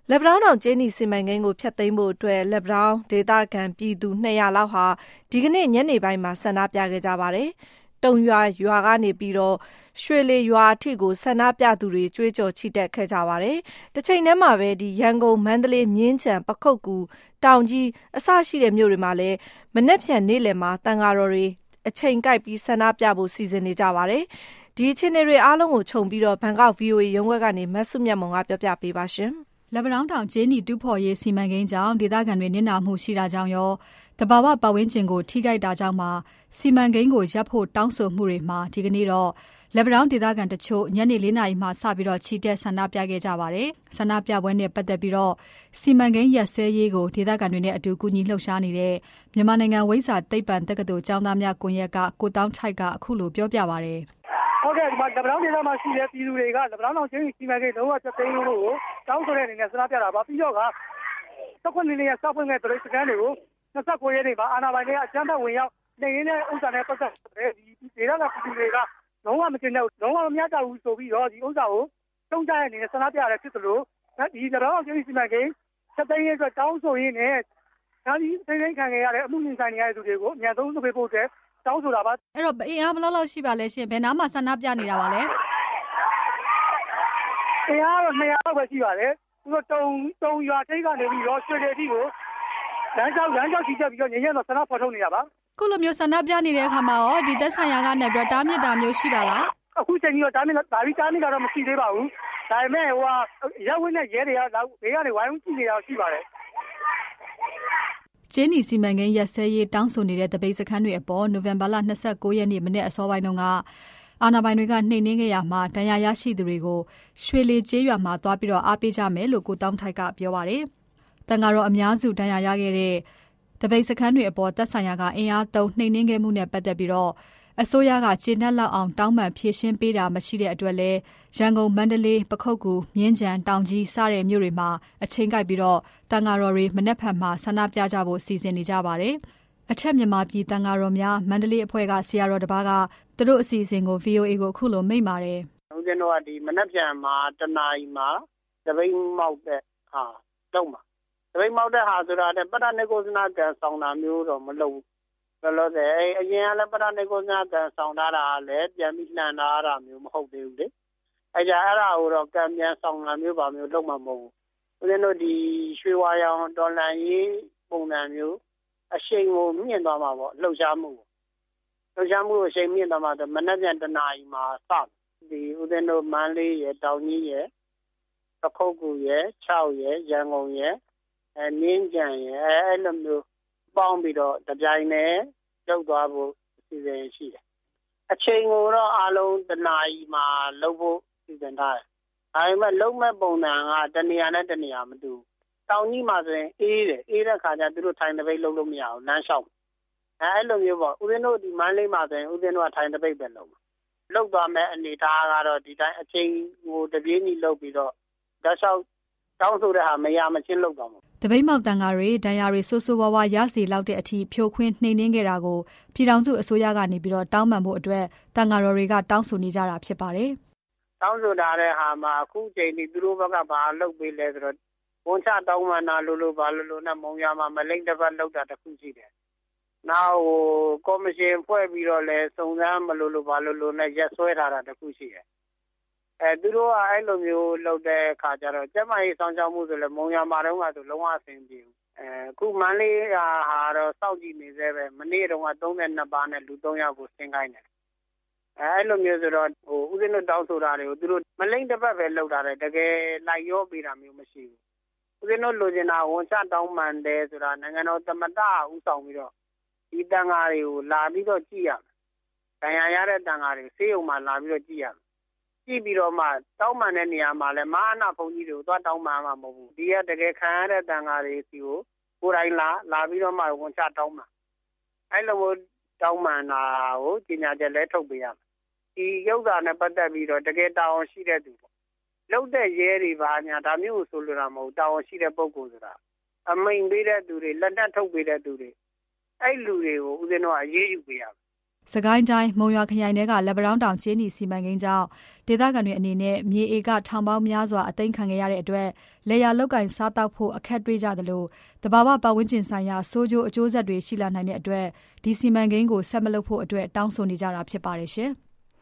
လက်ပံတောင်းတောင်ကျေးနီစီမံကိန်းကိုဖျက်သိမ်းဖို့အတွက်လက်ပံတောင်းဒေသခံပြည်သူ200လောက်ဟာဒီကနေ့ညနေပိုင်းမှာဆန္ဒပြခဲ့ကြပါတယ်။တုံရွာကနေပြီးတော့ရွှေလေရွာအထိကိုဆန္ဒပြသူတွေကြွေးကြော်ချီတက်ခဲ့ကြပါတယ်။တစ်ချိန်တည်းမှာပဲရန်ကုန်မန္တလေးမြင်းခြံပခုက္ကူတောင်ကြီးအစရှိတဲ့မြို့တွေမှာလည်းမနက်ဖြန်နေ့လယ်မှာသံဃာတော်တွေအချိန်ကိုက်ပြီးဆန္ဒပြဖို့စီစဉ်နေကြပါတယ်။ဒီအခြေအနေတွေအားလုံးကိုခြုံပြီးတော့ဘန်ကောက် VOA ရုံးခွဲကနေမဆုမြတ်မွန်ကပြောပြပေးပါရှင်။လက်ပံတောင်းတောင်ကျေးနီတူးဖော်ရေးစီမံကိန်းကြောင့်ဒေသခံတွေနစ်နာမှုရှိတာကြောင့်ရောတဘာဝပတ်ဝန်းကျင်ကိုထိခိုက်တာကြောင့်မှစီမံကိန်းကိုရပ်ဖို့တောင်းဆိုမှုတွေမှာဒီကနေ့တော့လက်ပံတောင်းဒေသခံတချို့ညနေ4 နာရီမှစပြီးတော့ချီတက်ဆန္ဒပြခဲ့ကြပါတယ်။ဆန္ဒပြပွဲနဲ့ပတ်သက်ပြီးတော့စီမံကိန်းရပ်စဲရေးကိုဒေသခံတွေနဲ့အတူကူညီလှုပ်ရှားနေတဲ့မြန်မာနိုင်ငံဝိဇ္ဇာသိပ္ပံတက္ကသိုလ်ကျောင်းသားများကွန်ရက်ကကိုတောင်းထိုက်ကအခုလိုပြောပြပါတယ်။ဟုတ်ကဲ့ဒီမှာလက်ပံတောင်းဒေသမှာရှိတဲ့ပြည်သူတွေကလက်ပံတောင်းတောင်ကျေးနီစီမံကိန်းလုံးဝဖျက်သိမ်းဖို့ကိုတောင်းဆိုတဲ့အနေနဲ့ဆန္ဒပြတာပါပြီးတော့19နှစ်ရဲ့စောက်ဖွင့်တဲ့ပြည်စကန်တွေကို29ရက်နေ့မှာအာဏာပိုင်တွေအကြမ်းဖက်ဝင်ရောက်နေရင်းတဲ့ဥစ္စာနဲ့ပတ်သက်တဲ့ဒီဒေသကပြည်သူတွေကလုံးဝမတင်တဲ့လုံးဝမမျှတဘူးဆိုပြီးတော့ဒီဥစ္စာကိုတုံ့ကြတဲ့အနေနဲ့ဆန္ဒပြရတဲ့ဖြစ်သလိုဒီလက်ပံတောင်းကျေးနီစီမံကိန်းဖျက်သိမ်းရေးအတွက်တောင်းဆိုရင်းနဲ့ဒါဒီသိသိခံခဲ့ရတဲ့အမှုရင်ဆိုင်နေရတဲ့သူတွေကိုအများဆုံးလုပ်ပေးဖို့အတွက်တောင်းဆိုတာပါအဲ့တော့အင်အားဘယ်လောက်ရှိပါလဲရှင်ဘယ်နားမှာဆန္ဒပြနေတာပါလဲအင်အားတော့200လောက်ပဲရှိပါတယ်သူတို့တုံရွာထိပ်ကနေပြီးတော့ရွှေလေတိကိုလမ်းကြောင်းချီတက်ပြီးတော့ညညတော့ဆန္ဒဖော်ထုတ်နေတာပါခုလိုမျိုးဆန္ဒပြနေတဲ့အခါမှာရောဒီသက်ဆိုင်ရာကနေပြီးတော့တားမြစ်တာမျိုးရှိပါလားအခုချိန်ကြီးတော့တားမြစ်တာတော့မရှိသေးပါဘူးဒါပေမဲ့ရပ်ဝန်းနဲ့ရဲတွေကဘေးကနေဝိုင်းဝန်းကြည့်နေတာရှိပါတယ်ကျေးနီစီမံကိန်းရပ်စဲရေးတောင်းဆိုနေတဲ့တပိတ်စခန်းတွေအပေါ်နိုဝင်ဘာလ29ရက်နေ့မနေ့အစောပိုင်းတုန်းကအာဏာပိုင်တွေကနှိမ်နင်းခဲ့ရမှာဒဏ်ရာရရှိသူတွေကိုရွှေလေကျေးရွာမှာသွားပြီးတော့အားပေးကြမယ်လို့ကိုတောင်းထိုက်ကပြောပါတယ်။တန်ဃာတော်အများစုဒဏ်ရာရခဲ့တဲ့တပိတ်စခန်းတွေအပေါ်သက်ဆိုင်ရာကအင်အားသုံးနှိမ်နင်းခဲ့မှုနဲ့ပတ်သက်ပြီးတော့အစိုးရကကျေနပ်လောက်အောင်တောင်းပန်ဖြည့်ရှင်းပေးတာမရှိတဲ့အတွက်လဲရန်ကုန်မန္တလေးပခုက္ကူမြင်းခြံတောင်ကြီးစတဲ့မြို့တွေမှာအချိန်ကိုက်ပြီးတော့တန်ဃာတော်တွေမနက်ဖြန်မှာဆန္ဒပြကြဖို့စီစဉ်နေကြပါတယ်။အထက်မြန်မာပြည်တန်ဃာတော်များမန္တလေးအဖွဲ့ကဆရာတော်တစ်ပါးကသူတို့အစီအစဉ်ကို VOA ကိုအခုလိုမိန့်ပါတယ်။ဦးဇင်းတို့ကဒီမနက်ဖြန်မှာတနာရီမှာတပိတ်မောက်တဲ့ဟာတော့မှာတပိတ်မောက်တဲ့ဟာဆိုတာတဲ့ပတ္တနေကုသနာကံဆောင်တာမျိုးတော့မလုပ်ဘူးလောလောဆယ်အရင်ကလည်းပတ္တနေကုသနာကံဆောင်ထားတာလည်းပြန်ပြီးလှန်ထားတာမျိုးမဟုတ်သေးဘူးလေအဲ့ဒါကိုတော့ကံပြန်ဆောင်တာမျိုးပါမျိုးလုပ်မှာမဟုတ်ဘူးဦးဇင်းတို့ဒီရွှေဝါရောင်တော်လန်ရေးပုံစံမျိုးအရှိန်ကိုမြင့်သွားမှာပေါ့လှုပ်ရှားမှုကိုအရှိန်မြင့်သွားမှာဆိုမနက်ဖြန်တနာရီမှာစဒီဦးဇင်းတို့မန္တလေးရယ်တောင်ကြီးရယ်ပခုက္ကူရယ်6ရယ်ရန်ကုန်ရယ်နင်းကြံရယ်အဲ့လိုမျိုးပေါင်းပြီးတော့တပြိုင်တည်းလုပ်သွားဖို့အစီအစဉ်ရှိတယ်အချိန်ကိုတော့အားလုံးတနာရီမှာလုပ်ဖို့စီစဉ်ထားတယ်ဒါပေမဲ့လုံးမဲ့ပုံစံကတနေရာနဲ့တနေရာမတူတောင်ကြီးမှာဆိုရင်အေးတဲ့ခါကျသူတို့ထိုင်တပိတ်လုပ်လို့မရဘူးလမ်းလျှောက်အဲ့လိုမျိုးပေါ့ဦးဇင်းတို့ဒီမန္တလေးမှာဆိုရင်ဦးဇင်းတို့ကထိုင်တပိတ်ပဲလုပ်သွားမဲ့အနေထားကတော့ဒီတိုင်းအချိန်ကိုတပြေးညီလုပ်ပြီးတော့ဓာတ်လျှောက်တောင်းဆိုတဲ့ဟာမရမချင်းလုပ်သွားမှာတပိတ်မောက်တန်ဃာတွေဒဏ်ရာတွေဆိုးဆိုးဝါးဝါရစီလောက်တဲ့အထိဖြိုခွင်းနှိမ်နင်းခဲ့တာကိုပြည်ထောင်စုအစိုးရကနေပြီးတော့တောင်းပန်ဖို့အတွက်တန်ဃာတော်တွေကတောင်းဆိုနေကြတာဖြစ်ပါတယ်တောင်းဆိုတာတဲ့ဟာမှာအခုချိန်ဒီသူတို့ဘက်ကဘာလုပ်ပေးလဲဆိုတော့ဝန်ချတောင်းပန်တာလို့ဘာလို့နဲ့မုံရမှာမလိမ့်တစ်ပတ်လောက်တာတခုရှိတယ်နောက်ကော်မရှင်ဖွဲ့ပြီးတော့လဲစုံစမ်းမလို့ဘာလို့နဲ့ရက်ဆွဲထားတာတခုရှိတယ်သူတို့ကအဲ့လိုမျိုးလုပ်တဲ့ခါကျတော့ကျမကြီးစောင့်ရှောက်မှုဆိုလဲမုံရမှာတော့ကဆိုလုံးဝအဆင်ပြေဘူးအခုမန္တလေးဟာတော့စောင့်ကြည့်နေသေးပဲမနေ့တုန်းက32ပါးနဲ့လူ3ယောက်ကိုဆင်းခိုင်းတယ်အဲ့လိုမျိုးဆိုတော့ဦးဇင်းတို့တောင်းဆိုတာတွေကိုသူတို့မလိမ့်တစ်ပတ်ပဲလုပ်တာတယ်တကယ်လိုက်ရောပေးတာမျိုးမရှိဘူးဦးဇင်းတို့လိုချင်တာဝန်ချတောင်းပန်တယ်ဆိုတာနိုင်ငံတော်သမ္မတဦးဆောင်ပြီးတော့ဒီတန်ဃာတွေကိုလာပြီးတော့ကြည့်ရမယ်။ဒဏ်ရာရတဲ့တန်ဃာတွေဆေးရုံမှာလာပြီးတော့ကြည့်ရမယ်။ကြည့်ပြီးတော့မှတောင်းပန်တဲ့နေရာမှာလည်းမဟာနာဘုန်းကြီးတွေကိုသွားတောင်းပန်မှာမဟုတ်ဘူး။ဒီကတကယ်ခံရတဲ့တန်ဃာတွေစီကိုယ်တိုင်လာပြီးတော့မှဝန်ချတောင်းပန်။အဲ့လိုတောင်းပန်တာကိုကြီးညာချက်လဲထုတ်ပေးရမယ်။ဒီရုပ်စာနဲ့ပတ်သက်ပြီးတော့တကယ်တာဝန်ရှိတဲ့သူပေါ့။လုပ်တဲ့ရဲတွေပါညာဒါမျိုးဆိုလိုတာမဟုတ်တာဝန်ရှိတဲ့ပုဂ္ဂိုလ်ဆိုတာအမိန်ပေးတဲ့သူတွေလက်နက်ထုတ်ပေးတဲ့သူတွေအဲ့လူတွေကိုဦးဇင်းတို့ကအရေးယူပေးရမယ်စကိုင်းတိုင်းမုံရွာခရိုင်ထဲကလက်ပံတောင်ကျေးနီစီမံကိန်းကြောင့်ဒေသခံတွေအနေနဲ့မြေဧကထောင်ပေါင်းများစွာအသိမ်းခံခဲ့ရတဲ့အတွက်လယ်ယာလုပ်ကိုင်စားတောက်ဖို့အခက်တွေ့ကြသလိုတဘာဝပတ်ဝန်းကျင်ဆိုင်ရာဆိုးကျိုးအကျိုးဆက်တွေရှိလာနိုင်တဲ့အတွက်ဒီစီမံကိန်းကိုဆက်မလုပ်ဖို့အတွက်တောင်းဆိုနေကြတာဖြစ်ပါတယ်ရှင်။